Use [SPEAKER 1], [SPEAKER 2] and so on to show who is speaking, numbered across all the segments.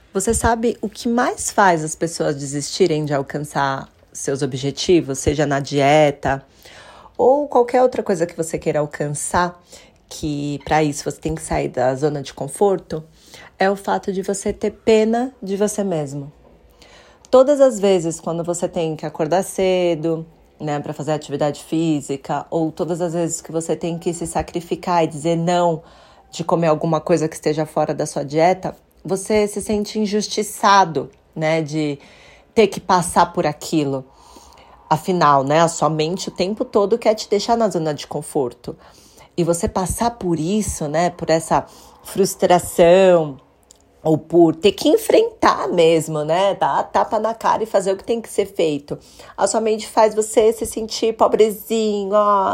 [SPEAKER 1] Você sabe o que mais faz as pessoas desistirem de alcançar seus objetivos, seja na dieta ou qualquer outra coisa que você queira alcançar, que para isso você tem que sair da zona de conforto? É o fato de você ter pena de você mesmo. Todas as vezes quando você tem que acordar cedo, né, para fazer atividade física, ou todas as vezes que você tem que se sacrificar e dizer não de comer alguma coisa que esteja fora da sua dieta, você se sente injustiçado, né, de ter que passar por aquilo. Afinal, né, a sua mente o tempo todo quer te deixar na zona de conforto. E você passar por isso, né, por essa frustração, ou por ter que enfrentar mesmo, né? Dar a tapa na cara e fazer o que tem que ser feito. A sua mente faz você se sentir pobrezinho.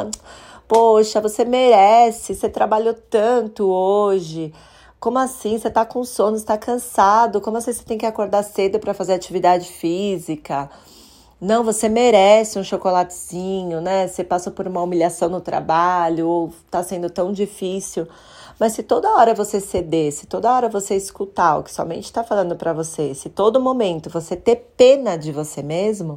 [SPEAKER 1] Poxa, você merece, você trabalhou tanto hoje. Como assim? Você tá com sono, você tá cansado. Como assim você tem que acordar cedo para fazer atividade física? Não, você merece um chocolatezinho, né? Você passou por uma humilhação no trabalho, ou tá sendo tão difícil. Mas se toda hora você ceder, se toda hora você escutar o que sua mente está falando para você, se todo momento você ter pena de você mesmo,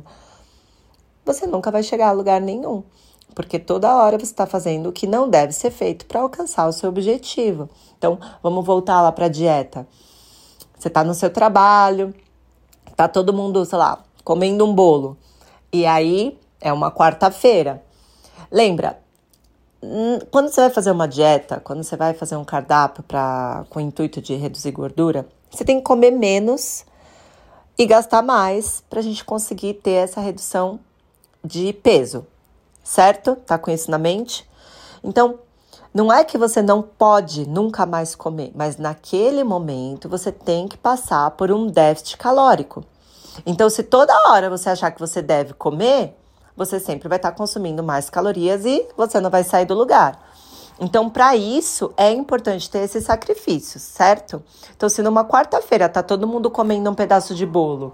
[SPEAKER 1] você nunca vai chegar a lugar nenhum. Porque toda hora você está fazendo o que não deve ser feito para alcançar o seu objetivo. Então, vamos voltar lá para a dieta. Você está no seu trabalho, tá todo mundo, sei lá, comendo um bolo. E aí, é uma quarta-feira. Lembra? Quando você vai fazer uma dieta, quando você vai fazer um cardápio com o intuito de reduzir gordura, você tem que comer menos e gastar mais para a gente conseguir ter essa redução de peso, certo? Tá com isso na mente? Então, não é que você não pode nunca mais comer, mas naquele momento você tem que passar por um déficit calórico. Então, se toda hora você achar que você deve comer, você sempre vai estar consumindo mais calorias e você não vai sair do lugar. Então, para isso, é importante ter esses sacrifícios, certo? Então, se numa quarta-feira tá todo mundo comendo um pedaço de bolo,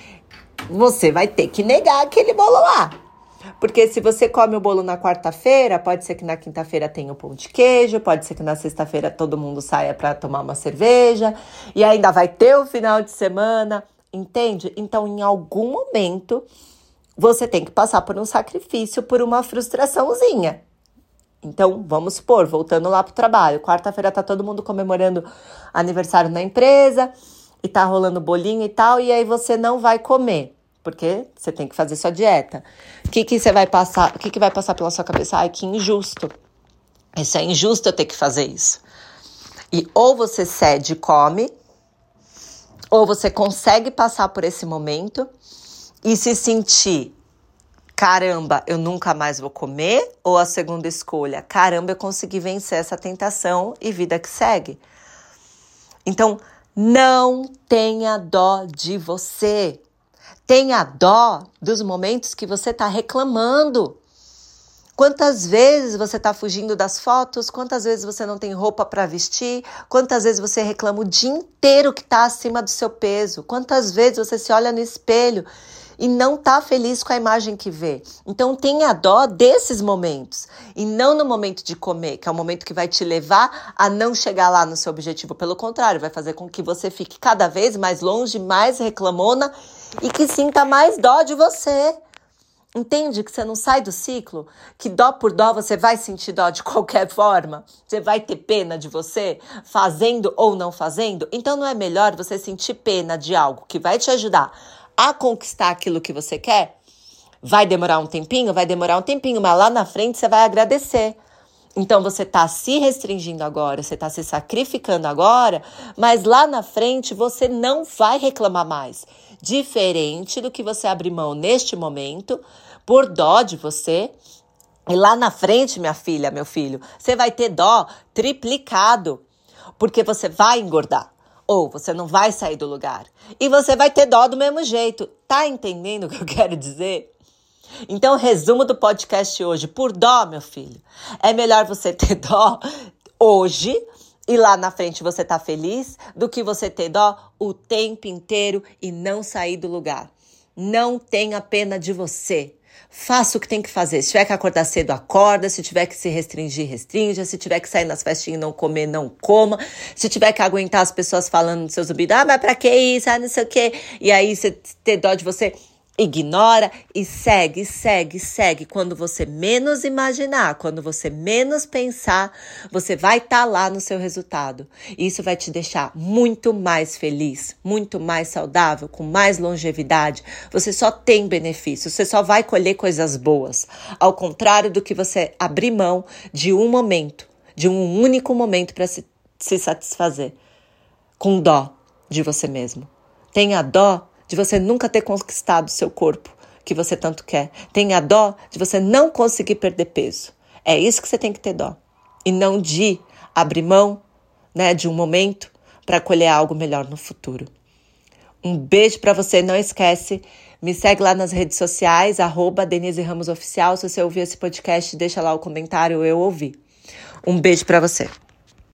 [SPEAKER 1] você vai ter que negar aquele bolo lá. Porque se você come o bolo na quarta-feira, pode ser que na quinta-feira tenha o pão de queijo, pode ser que na sexta-feira todo mundo saia para tomar uma cerveja, e ainda vai ter o final de semana, entende? Então, em algum momento, você tem que passar por um sacrifício, por uma frustraçãozinha. Então, vamos supor, voltando lá pro trabalho, quarta-feira tá todo mundo comemorando aniversário na empresa, e tá rolando bolinho e tal, e aí você não vai comer, porque você tem que fazer sua dieta. O que você vai passar? O que vai passar pela sua cabeça? Ai, que injusto. Isso é injusto eu ter que fazer isso. E ou você cede e come, ou você consegue passar por esse momento e se sentir, caramba, eu nunca mais vou comer, ou a segunda escolha, caramba, eu consegui vencer essa tentação e vida que segue. Então, não tenha dó de você. Tenha dó dos momentos que você está reclamando. Quantas vezes você está fugindo das fotos? Quantas vezes você não tem roupa para vestir? Quantas vezes você reclama o dia inteiro que está acima do seu peso? Quantas vezes você se olha no espelho e não está feliz com a imagem que vê? Então tenha dó desses momentos e não no momento de comer, que é o momento que vai te levar a não chegar lá no seu objetivo. Pelo contrário, vai fazer com que você fique cada vez mais longe, mais reclamona e que sinta mais dó de você. Entende que você não sai do ciclo? Que dó por dó você vai sentir dó de qualquer forma? Você vai ter pena de você, fazendo ou não fazendo? Então não é melhor você sentir pena de algo que vai te ajudar a conquistar aquilo que você quer? Vai demorar um tempinho? Vai demorar um tempinho, mas lá na frente você vai agradecer. Então você está se restringindo agora, você está se sacrificando agora, mas lá na frente você não vai reclamar mais. Diferente do que você abrir mão neste momento, por dó de você. E lá na frente, minha filha, meu filho, você vai ter dó triplicado, porque você vai engordar. Ou você não vai sair do lugar. E você vai ter dó do mesmo jeito. Tá entendendo o que eu quero dizer? Então, resumo do podcast hoje. Por dó, meu filho, é melhor você ter dó hoje e lá na frente você tá feliz do que você ter dó o tempo inteiro e não sair do lugar. Não tenha pena de você. Faça o que tem que fazer. Se tiver que acordar cedo, acorda. Se tiver que se restringir, restrinja. Se tiver que sair nas festinhas e não comer, não coma. Se tiver que aguentar as pessoas falando nos seus ouvidos, mas pra que isso? Não sei o quê. E aí você ter dó de você, ignora e segue. Quando você menos imaginar, quando você menos pensar, você vai estar lá no seu resultado. E isso vai te deixar muito mais feliz, muito mais saudável, com mais longevidade. Você só tem benefícios, você só vai colher coisas boas. Ao contrário do que você abrir mão de um momento, de um único momento para se satisfazer. Com dó de você mesmo. Tenha dó de você nunca ter conquistado o seu corpo que você tanto quer. Tenha dó de você não conseguir perder peso. É isso que você tem que ter dó. E não de abrir mão, né, de um momento para colher algo melhor no futuro. Um beijo para você. Não esquece, me segue lá nas redes sociais, @DeniseRamosOficial. Se você ouvir esse podcast, deixa lá o comentário, eu ouvi. Um beijo para você.